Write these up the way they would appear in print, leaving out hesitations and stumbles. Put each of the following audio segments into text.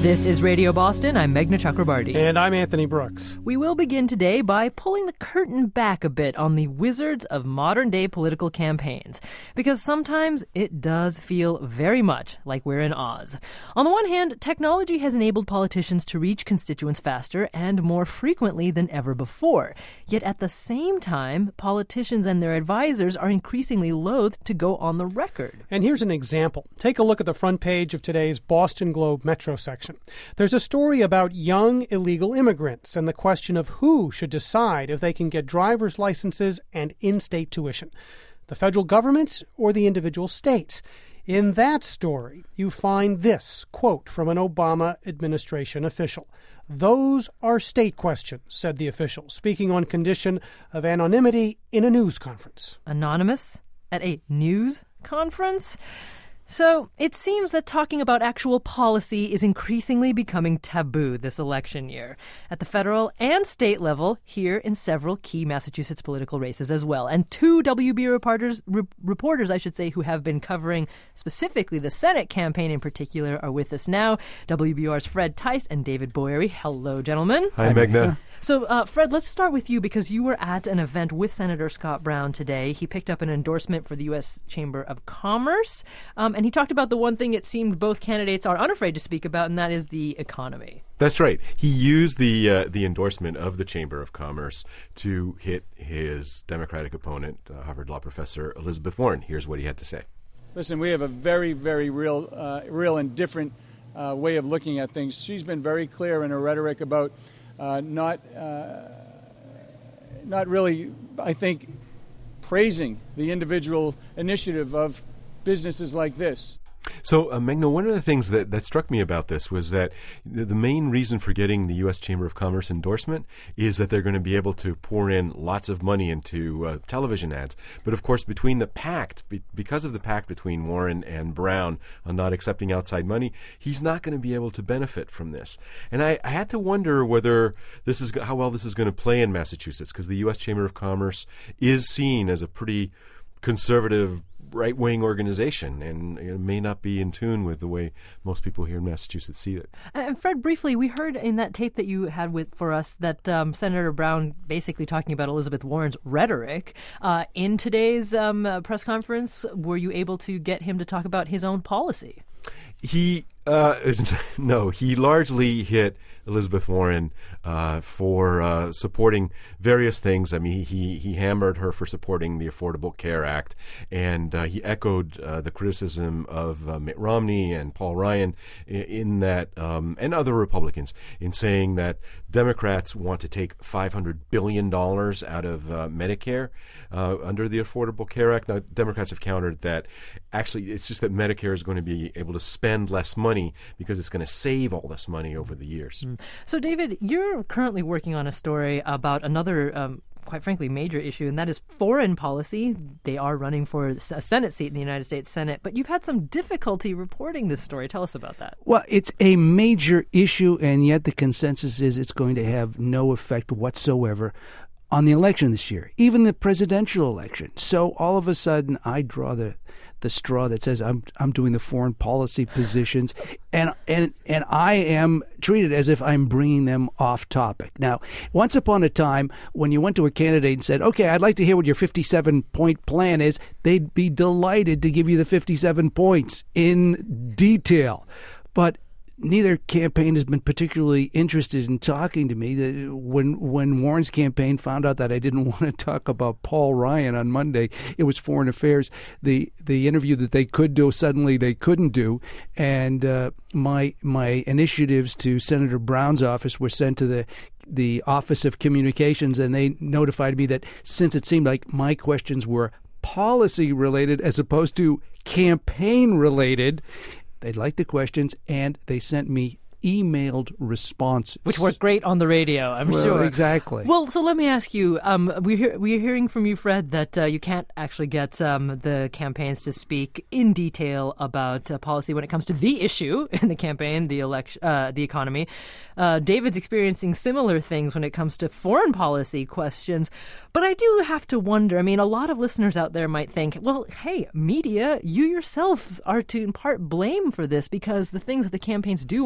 This is Radio Boston. I'm Meghna Chakrabarti. And I'm Anthony Brooks. We will begin today by pulling the curtain back a bit on the wizards of modern-day political campaigns, because sometimes it does feel very much like we're in Oz. On the one hand, technology has enabled politicians to reach constituents faster and more frequently than ever before. Yet at the same time, politicians and their advisors are increasingly loath to go on the record. And here's an example. Take a look at the front page of today's Boston Globe Metro section. There's a story about young illegal immigrants and the question of who should decide if they can get driver's licenses and in-state tuition, the federal government or the individual states. In that story, you find this quote from an Obama administration official. "Those are state questions," said the official, speaking on condition of anonymity in a news conference. Anonymous at a news conference? So it seems that talking about actual policy is increasingly becoming taboo this election year, at the federal and state level, here in several key Massachusetts political races as well. And two WB reporters, who have been covering specifically the Senate campaign in particular, are with us now. WBUR's Fred Tice and David Boyery. Hello, gentlemen. Hi, Meghna. So, Fred, let's start with you because you were at an event with Senator Scott Brown today. He picked up an endorsement for the U.S. Chamber of Commerce, and he talked about the one thing it seemed both candidates are unafraid to speak about, and that is the economy. That's right. He used the endorsement of the Chamber of Commerce to hit his Democratic opponent, Harvard Law professor Elizabeth Warren. Here's what he had to say. Listen, we have a very, very real and different way of looking at things. She's been very clear in her rhetoric about not really, I think, praising the individual initiative of businesses like this. So, Meghna, one of the things that struck me about this was that the main reason for getting the U.S. Chamber of Commerce endorsement is that they're going to be able to pour in lots of money into television ads. But, of course, between the pact, because of the pact between Warren and Brown on not accepting outside money, he's not going to be able to benefit from this. And I had to wonder whether how well this is going to play in Massachusetts, because the U.S. Chamber of Commerce is seen as a pretty conservative right-wing organization, and it may not be in tune with the way most people here in Massachusetts see it. And Fred, briefly, we heard in that tape that you had for us that Senator Brown basically talking about Elizabeth Warren's rhetoric. In today's press conference, were you able to get him to talk about his own policy? He largely hit Elizabeth Warren for supporting various things. I mean, he hammered her for supporting the Affordable Care Act, and he echoed the criticism of Mitt Romney and Paul Ryan in that, and other Republicans, in saying that Democrats want to take $500 billion out of Medicare under the Affordable Care Act. Now, Democrats have countered that actually it's just that Medicare is going to be able to spend less money because it's going to save all this money over the years. So, David, you're currently working on a story about another quite frankly, major issue, and that is foreign policy. They are running for a Senate seat in the United States Senate, but you've had some difficulty reporting this story. Tell us about that. Well, it's a major issue, and yet the consensus is it's going to have no effect whatsoever on the election this year, even the presidential election. So all of a sudden, I draw the straw that says I'm doing the foreign policy positions, and I am treated as if I'm bringing them off topic. Now, once upon a time, when you went to a candidate and said, "Okay, I'd like to hear what your 57-point plan is," they'd be delighted to give you the 57 points in detail. But neither campaign has been particularly interested in talking to me. When Warren's campaign found out that I didn't want to talk about Paul Ryan on Monday, it was Foreign Affairs. The interview that they could do, suddenly they couldn't do. And my initiatives to Senator Brown's office were sent to the Office of Communications, and they notified me that since it seemed like my questions were policy-related as opposed to campaign-related, they liked the questions, and they sent me emailed responses. Which worked great on the radio, I'm sure. Exactly. Well, so let me ask you, we're hearing from you, Fred, that you can't actually get the campaigns to speak in detail about policy when it comes to the issue in the campaign, the election, the economy. David's experiencing similar things when it comes to foreign policy questions. But I do have to wonder, I mean, a lot of listeners out there might think, well, hey, media, you yourselves are to in part blame for this because the things that the campaigns do want to talk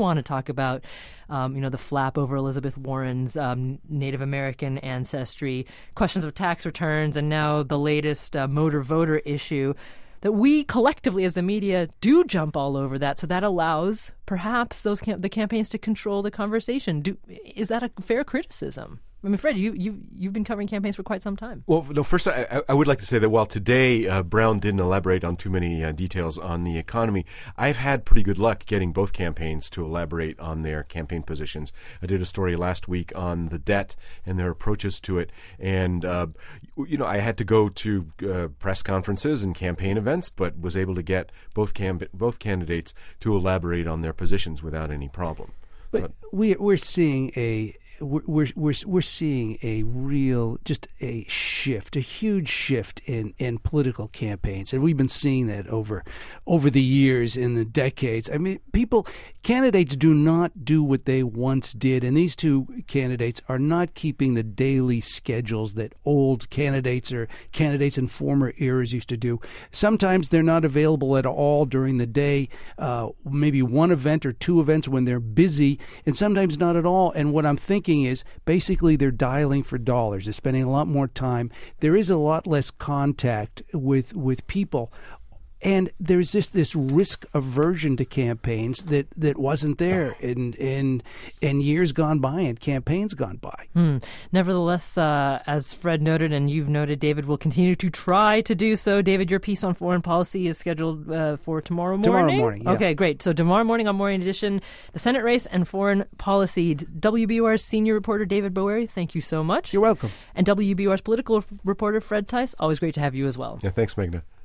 talk about, the flap over Elizabeth Warren's Native American ancestry, questions of tax returns, and now the latest motor voter issue, that we collectively as the media do jump all over that. So that allows perhaps the campaigns to control the conversation. Is that a fair criticism? I mean, Fred, you've been covering campaigns for quite some time. Well, no, first I would like to say that while today Brown didn't elaborate on too many details on the economy, I've had pretty good luck getting both campaigns to elaborate on their campaign positions. I did a story last week on the debt and their approaches to it, and I had to go to press conferences and campaign events, but was able to get both candidates to elaborate on their positions without any problem. But we're seeing we're seeing a real, just a shift, a huge shift in political campaigns, and we've been seeing that over the years, in the decades. I mean, candidates do not do what they once did, and these two candidates are not keeping the daily schedules that old candidates or candidates in former eras used to do. Sometimes they're not available at all during the day, maybe one event or two events when they're busy, and sometimes not at all. And what I'm thinking is basically they're dialing for dollars. They're spending a lot more time. There is a lot less contact with people. And there's this risk aversion to campaigns that wasn't there in years gone by and campaigns gone by. Nevertheless, as Fred noted and you've noted, David will continue to try to do so. David, your piece on foreign policy is scheduled for tomorrow morning? Tomorrow morning, yeah. Okay, great. So tomorrow morning on Morning Edition, the Senate race and foreign policy. WBUR's senior reporter David Bowery, thank you so much. You're welcome. And WBUR's political reporter Fred Tice, always great to have you as well. Yeah, thanks, Magna.